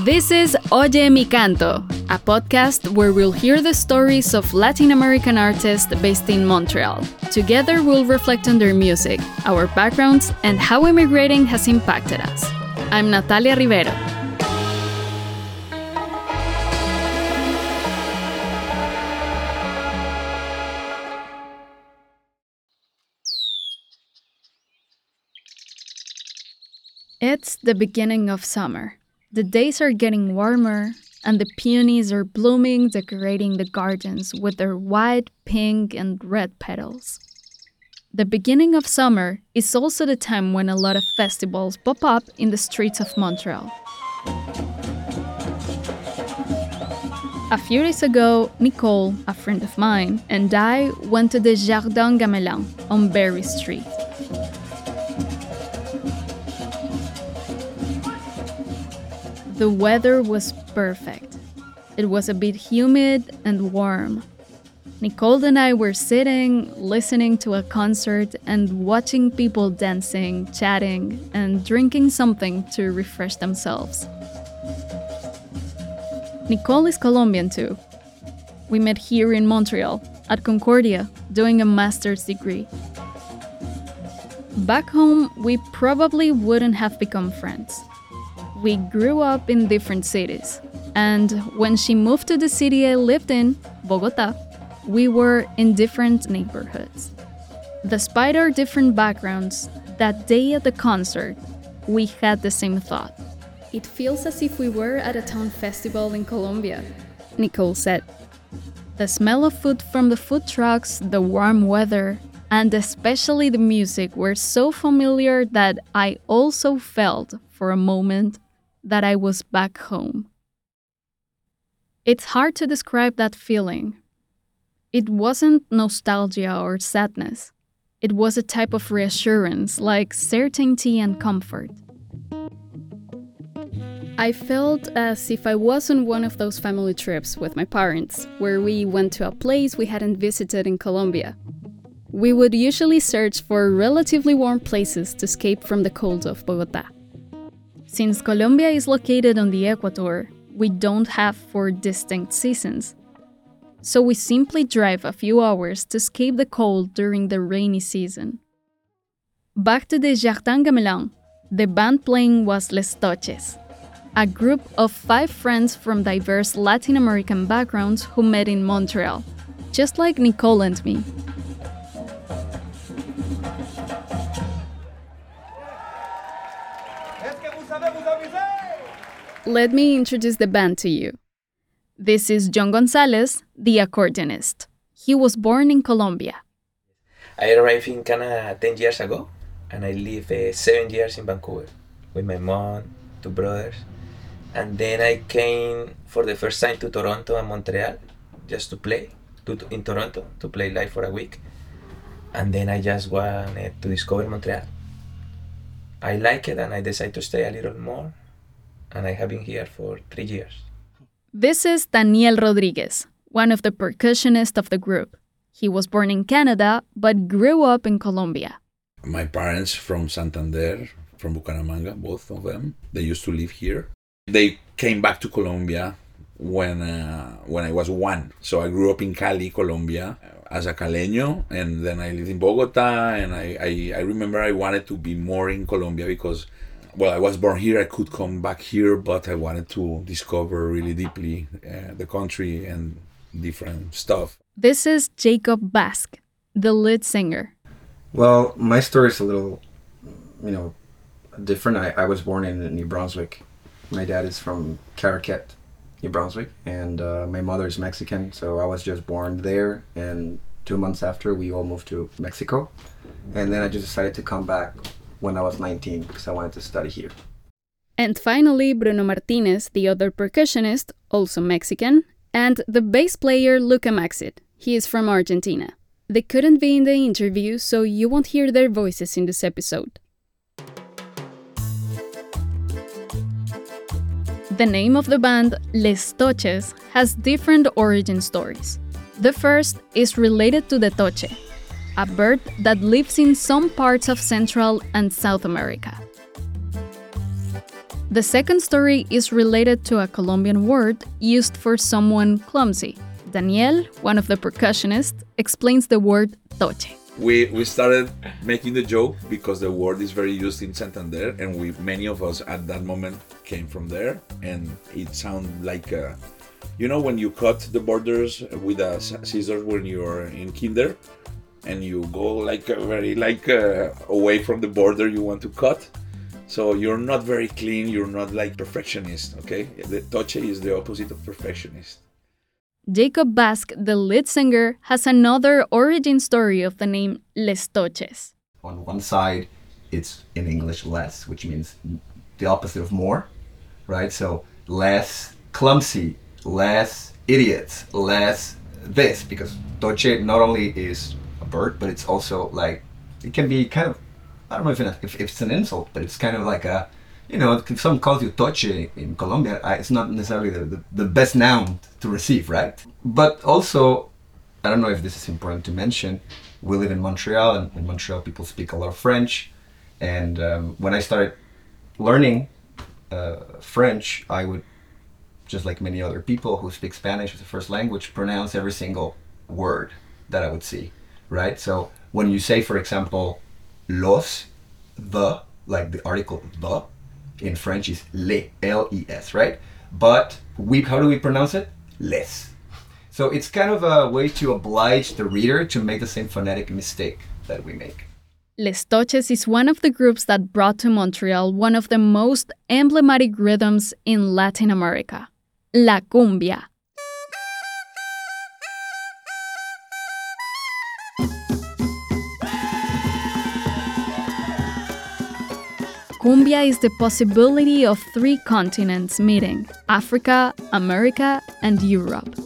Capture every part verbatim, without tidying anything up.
This is Oye Mi Canto, a podcast where we'll hear the stories of Latin American artists based in Montreal. Together, we'll reflect on their music, our backgrounds, and how immigrating has impacted us. I'm Natalia Rivero. It's the beginning of summer. The days are getting warmer, and the peonies are blooming, decorating the gardens with their white, pink, and red petals. The beginning of summer is also the time when a lot of festivals pop up in the streets of Montreal. A few days ago, Nicole, a friend of mine, and I went to the Jardin Gamelin on Berry Street. The weather was perfect. It was a bit humid and warm. Nicole and I were sitting, listening to a concert and watching people dancing, chatting, and drinking something to refresh themselves. Nicole is Colombian too. We met here in Montreal, at Concordia, doing a master's degree. Back home, we probably wouldn't have become friends. We grew up in different cities, and when she moved to the city I lived in, Bogotá, we were in different neighborhoods. Despite our different backgrounds, that day at the concert, we had the same thought. It feels as if we were at a town festival in Colombia, Nicole said. The smell of food from the food trucks, the warm weather, and especially the music were so familiar that I also felt, for a moment, that I was back home. It's hard to describe that feeling. It wasn't nostalgia or sadness. It was a type of reassurance, like certainty and comfort. I felt as if I was on one of those family trips with my parents, where we went to a place we hadn't visited in Colombia. We would usually search for relatively warm places to escape from the cold of Bogotá. Since Colombia is located on the equator, we don't have four distinct seasons. So we simply drive a few hours to escape the cold during the rainy season. Back to the Jardin Gamelin, the band playing was Les Toches, a group of five friends from diverse Latin American backgrounds who met in Montreal, just like Nicole and me. Let me introduce the band to you. This is John Gonzalez, the accordionist. He was born in Colombia. I arrived in Canada ten years ago, and I lived uh, seven years in Vancouver with my mom, two brothers. And then I came for the first time to Toronto and Montreal just to play to, in Toronto, to play live for a week. And then I just wanted to discover Montreal. I like it and I decided to stay a little more. And I have been here for three years. This is Daniel Rodriguez, one of the percussionists of the group. He was born in Canada, but grew up in Colombia. My parents from Santander, from Bucaramanga, both of them, they used to live here. They came back to Colombia when uh, when I was one. So I grew up in Cali, Colombia, as a Caleño, and then I lived in Bogota, and I, I, I remember I wanted to be more in Colombia because well, I was born here, I could come back here, but I wanted to discover really deeply uh, the country and different stuff. This is Jacob Basque, the lead singer. Well, my story is a little, you know, different. I, I was born in New Brunswick. My dad is from Caraquet, New Brunswick, and uh, my mother is Mexican, so I was just born there, and two months after, we all moved to Mexico. And then I just decided to come back when I was nineteen because I wanted to study here. And finally, Bruno Martinez, the other percussionist, also Mexican, and the bass player Luca Maxid. He is from Argentina. They couldn't be in the interview, so you won't hear their voices in this episode. The name of the band, Les Toches, has different origin stories. The first is related to the toche, a bird that lives in some parts of Central and South America. The second story is related to a Colombian word used for someone clumsy. Daniel, one of the percussionists, explains the word toche. We we started making the joke because the word is very used in Santander, and we many of us at that moment came from there, and it sounded like a, you know, when you cut the borders with a scissors when you're in kinder, and you go like a very like uh, away from the border you want to cut, so you're not very clean, you're not like perfectionist. Okay, the toche is the opposite of perfectionist. Jacob Basque, the lead singer, has another origin story of the name Les Toches. On one side, it's in English less, which means the opposite of more, right? So less clumsy, less idiots, less this, because toche not only is a bird, but it's also like, it can be kind of, I don't know if, it, if, if it's an insult, but it's kind of like a, you know, if someone calls you toche in Colombia, it's not necessarily the, the, the best noun to receive, right? But also, I don't know if this is important to mention, we live in Montreal, and in Montreal people speak a lot of French. And um, when I started learning uh, French, I would, just like many other people who speak Spanish as a first language, pronounce every single word that I would see, right? So when you say, for example, los, the, like the article the, in French is les, L E S, right? But we, how do we pronounce it? Les. So it's kind of a way to oblige the reader to make the same phonetic mistake that we make. Les Toches is one of the groups that brought to Montreal one of the most emblematic rhythms in Latin America, la cumbia. Cumbia is the possibility of three continents meeting: Africa, America, and Europe.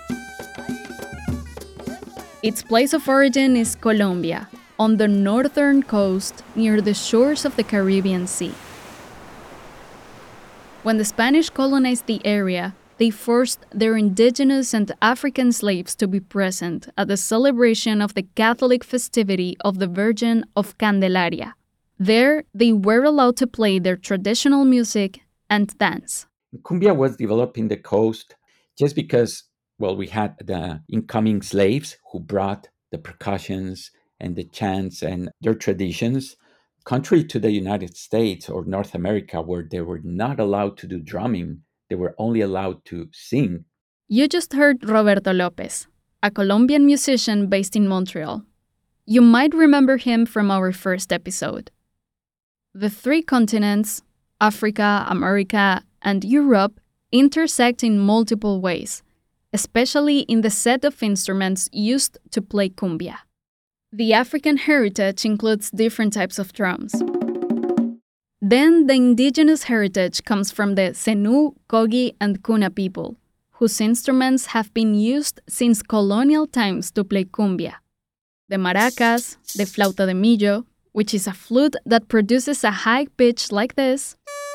Its place of origin is Colombia, on the northern coast near the shores of the Caribbean Sea. When the Spanish colonized the area, they forced their indigenous and African slaves to be present at the celebration of the Catholic festivity of the Virgin of Candelaria. There, they were allowed to play their traditional music and dance. Cumbia was developed in the coast just because, well, we had the incoming slaves who brought the percussions and the chants and their traditions, contrary to the United States or North America, where they were not allowed to do drumming, they were only allowed to sing. You just heard Roberto Lopez, a Colombian musician based in Montreal. You might remember him from our first episode. The three continents, Africa, America, and Europe, intersect in multiple ways, especially in the set of instruments used to play cumbia. The African heritage includes different types of drums. Then the indigenous heritage comes from the Zenú, Kogi, and Kuna people, whose instruments have been used since colonial times to play cumbia. The maracas, the flauta de millo, which is a flute that produces a high pitch like this,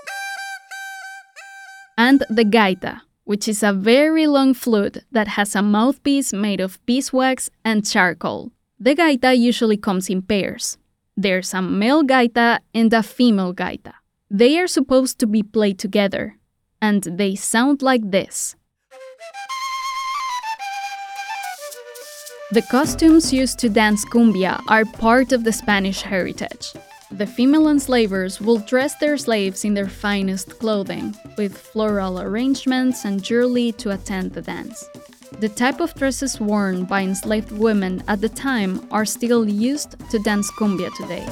and the gaita, which is a very long flute that has a mouthpiece made of beeswax and charcoal. The gaita usually comes in pairs. There's a male gaita and a female gaita. They are supposed to be played together, and they sound like this. The costumes used to dance cumbia are part of the Spanish heritage. The female enslavers will dress their slaves in their finest clothing, with floral arrangements and jewelry to attend the dance. The type of dresses worn by enslaved women at the time are still used to dance cumbia today.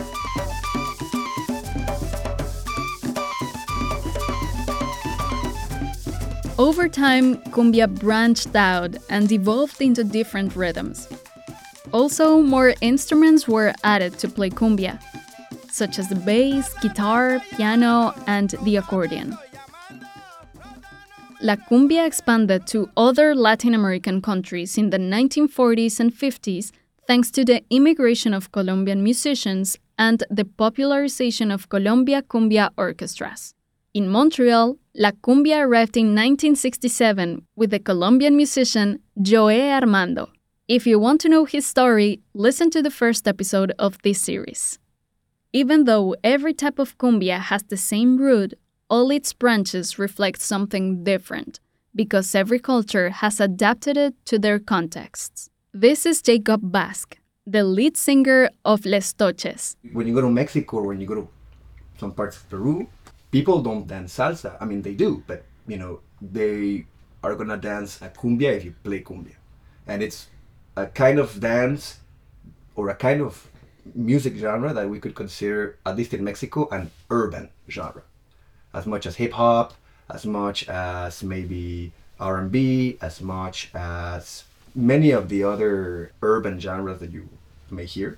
Over time, cumbia branched out and evolved into different rhythms. Also, more instruments were added to play cumbia, such as the bass, guitar, piano, and the accordion. La cumbia expanded to other Latin American countries in the nineteen forties and fifties thanks to the immigration of Colombian musicians and the popularization of Colombia cumbia orchestras. In Montreal, la cumbia arrived in nineteen sixty-seven with the Colombian musician Joe Armando. If you want to know his story, listen to the first episode of this series. Even though every type of cumbia has the same root, all its branches reflect something different, because every culture has adapted it to their contexts. This is Jacob Basque, the lead singer of Les Toches. When you go to Mexico or when you go to some parts of Peru, people don't dance salsa. I mean, they do, but, you know, they are gonna dance a cumbia if you play cumbia. And it's a kind of dance or a kind of music genre that we could consider, at least in Mexico, an urban genre. As much as hip hop, as much as maybe R and B, as much as many of the other urban genres that you may hear.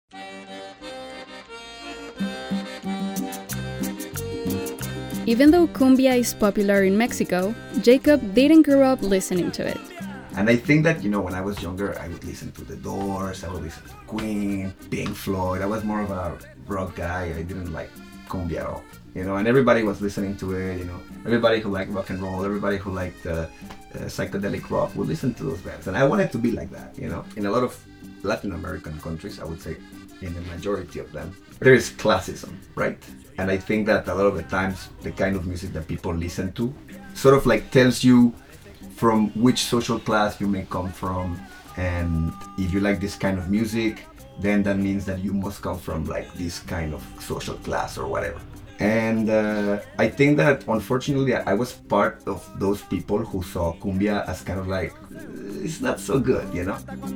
Even though cumbia is popular in Mexico, Jacob didn't grow up listening to it. And I think that, you know, when I was younger, I would listen to The Doors, I would listen to Queen, Pink Floyd. I was more of a rock guy. I didn't like cumbia at all. You know, and everybody was listening to it, you know. Everybody who liked rock and roll, everybody who liked uh, uh, psychedelic rock would listen to those bands. And I wanted to be like that, you know. In a lot of Latin American countries, I would say, in the majority of them, there is classism, right? And I think that a lot of the times, the kind of music that people listen to sort of like tells you from which social class you may come from. And if you like this kind of music, then that means that you must come from like this kind of social class or whatever. And uh, I think that unfortunately I was part of those people who saw cumbia as kind of like, it's not so good, you know?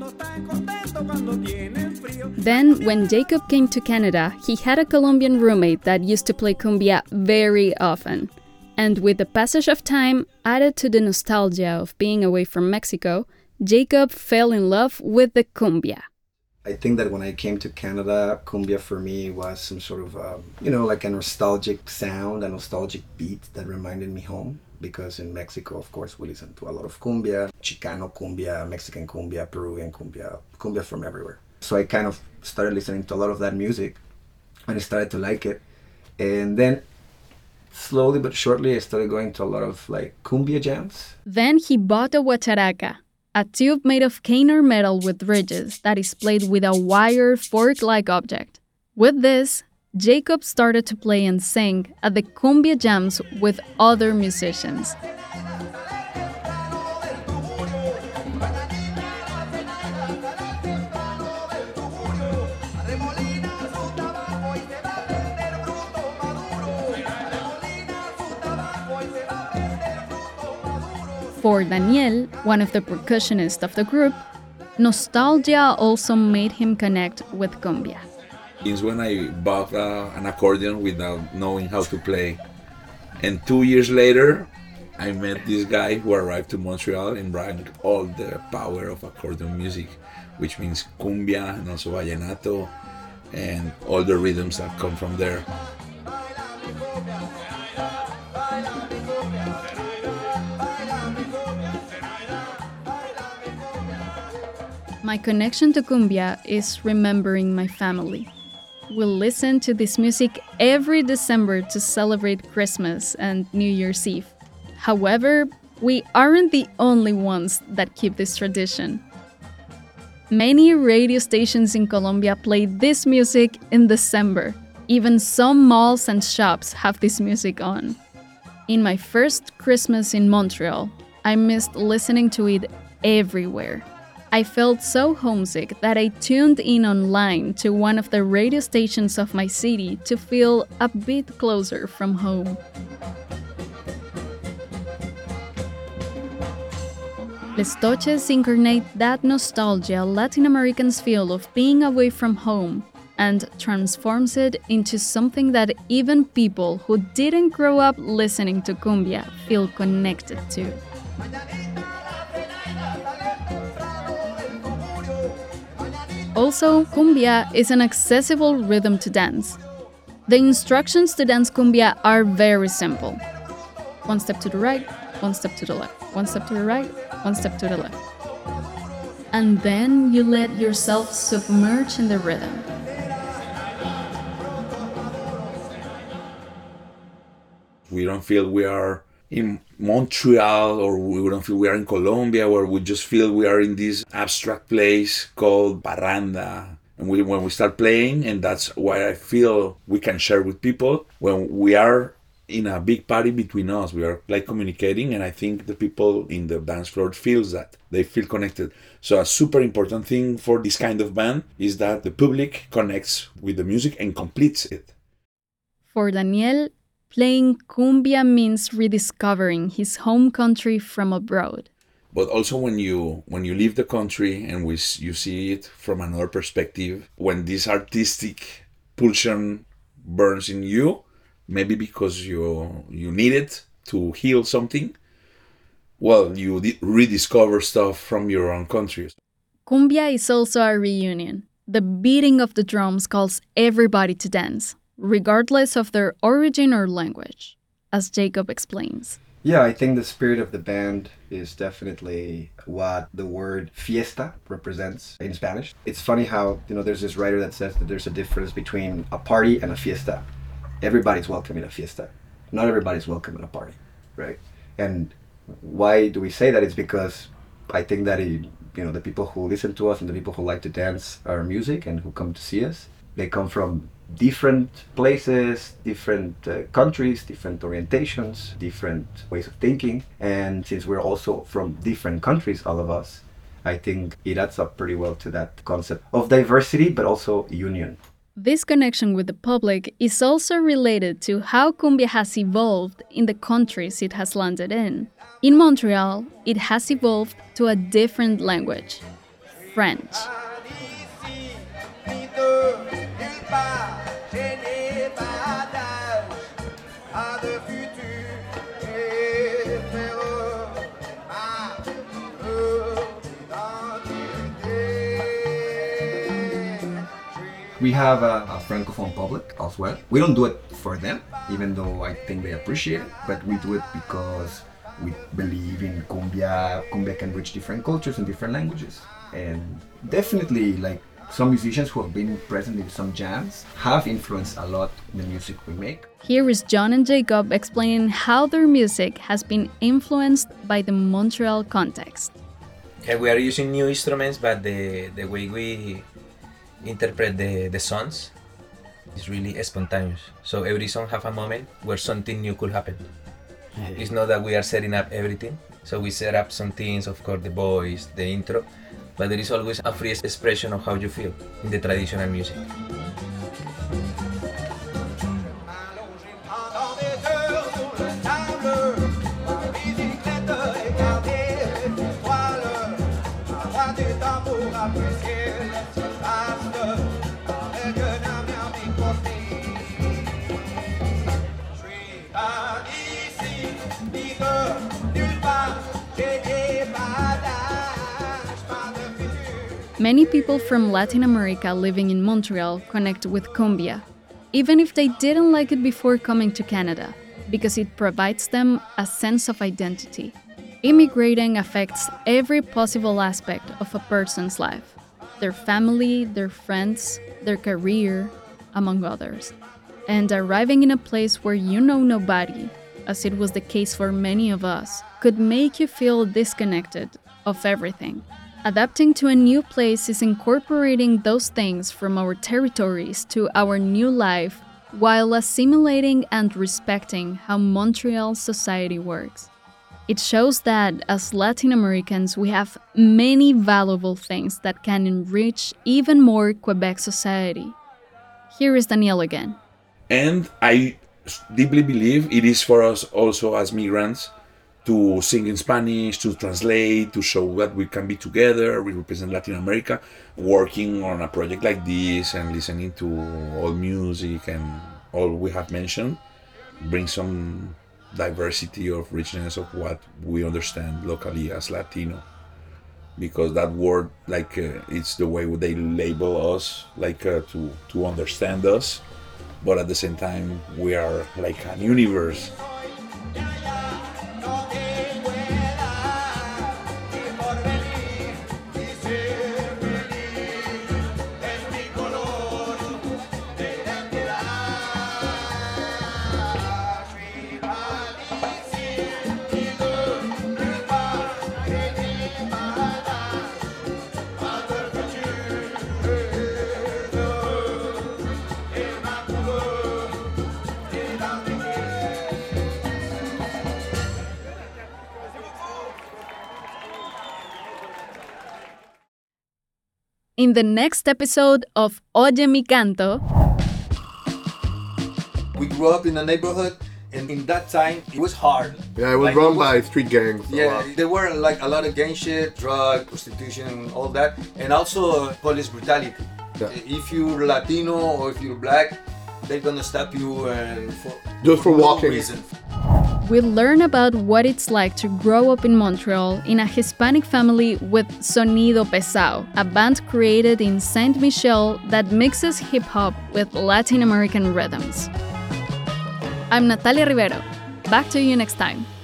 Then, when Jacob came to Canada, he had a Colombian roommate that used to play cumbia very often. And with the passage of time, added to the nostalgia of being away from Mexico, Jacob fell in love with the cumbia. I think that when I came to Canada, cumbia for me was some sort of, um, you know, like a nostalgic sound, a nostalgic beat that reminded me home. Because in Mexico, of course, we listen to a lot of cumbia, Chicano cumbia, Mexican cumbia, Peruvian cumbia, cumbia from everywhere. So I kind of started listening to a lot of that music and I started to like it. And then slowly but shortly, I started going to a lot of like cumbia jams. Then he bought a guacharaca, a tube made of cane or metal with ridges that is played with a wire fork-like object. With this, Jacob started to play and sing at the cumbia jams with other musicians. For Daniel, one of the percussionists of the group, nostalgia also made him connect with cumbia. It's when I bought uh, an accordion without knowing how to play. And two years later, I met this guy who arrived to Montreal and brought all the power of accordion music, which means cumbia and also vallenato and all the rhythms that come from there. My connection to cumbia is remembering my family. We'll listen to this music every December to celebrate Christmas and New Year's Eve. However, we aren't the only ones that keep this tradition. Many radio stations in Colombia play this music in December. Even some malls and shops have this music on. In my first Christmas in Montreal, I missed listening to it everywhere. I felt so homesick that I tuned in online to one of the radio stations of my city to feel a bit closer from home. Les Toches incarnate that nostalgia Latin Americans feel of being away from home and transforms it into something that even people who didn't grow up listening to cumbia feel connected to. Also, cumbia is an accessible rhythm to dance. The instructions to dance cumbia are very simple. One step to the right, one step to the left, one step to the right, one step to the left. And then you let yourself submerge in the rhythm. We don't feel we are in Montreal or we don't feel we are in Colombia, or we just feel we are in this abstract place called Parranda. And we, when we start playing, and that's why I feel we can share with people, when we are in a big party between us. We are like communicating, and I think the people in the dance floor feels that. They feel connected. So a super important thing for this kind of band is that the public connects with the music and completes it. For Daniel, playing cumbia means rediscovering his home country from abroad. But also when you when you leave the country and we, you see it from another perspective, when this artistic pulsion burns in you, maybe because you you need it to heal something, well, you di- rediscover stuff from your own country. Cumbia is also a reunion. The beating of the drums calls everybody to dance, regardless of their origin or language, as Jacob explains. Yeah, I think the spirit of the band is definitely what the word fiesta represents in Spanish. It's funny how, you know, there's this writer that says that there's a difference between a party and a fiesta. Everybody's welcome in a fiesta. Not everybody's welcome in a party, right? And why do we say that? It's because I think that, it, you know, the people who listen to us and the people who like to dance our music and who come to see us, they come from different places, different uh, countries, different orientations, different ways of thinking. And since we're also from different countries, all of us, I think it adds up pretty well to that concept of diversity, but also union. This connection with the public is also related to how cumbia has evolved in the countries it has landed in. In Montreal, it has evolved to a different language, French. We have a, a Francophone public as well. We don't do it for them, even though I think they appreciate it, but we do it because we believe in cumbia. Cumbia can reach different cultures and different languages. And definitely, like, some musicians who have been present in some jams have influenced a lot the music we make. Here is John and Jacob explaining how their music has been influenced by the Montreal context. Yeah, we are using new instruments, but the, the way we interpret the, the songs is really spontaneous. So every song have a moment where something new could happen. It's not that we are setting up everything. So we set up some things, of course, the voice, the intro, but there is always a free expression of how you feel in the traditional music. Many people from Latin America living in Montreal connect with cumbia, even if they didn't like it before coming to Canada, because it provides them a sense of identity. Immigrating affects every possible aspect of a person's life: their family, their friends, their career, among others. And arriving in a place where you know nobody, as it was the case for many of us, could make you feel disconnected of everything. Adapting to a new place is incorporating those things from our territories to our new life while assimilating and respecting how Montreal society works. It shows that as Latin Americans, we have many valuable things that can enrich even more Quebec society. Here is Daniel again. And I deeply believe it is for us also as migrants to sing in Spanish, to translate, to show that we can be together, we represent Latin America, working on a project like this and listening to all music and all we have mentioned, bring some diversity of richness of what we understand locally as Latino. Because that word, like, uh, it's the way they label us, like, uh, to, to understand us, but at the same time, we are like an universe. in the next episode of Oye Mi Canto. We grew up in a neighborhood, and in that time, it was hard. Yeah, it was Like, run it was- by street gangs. a Yeah, lot. there were like a lot of gang shit, drug, prostitution, all that, and also uh, police brutality. Yeah. If you're Latino or if you're black, they're gonna stop you and for Just for no walking. reason. We learn about what it's like to grow up in Montreal in a Hispanic family with Sonido Pesao, a band created in Saint Michel that mixes hip-hop with Latin American rhythms. I'm Natalia Rivero. Back to you next time.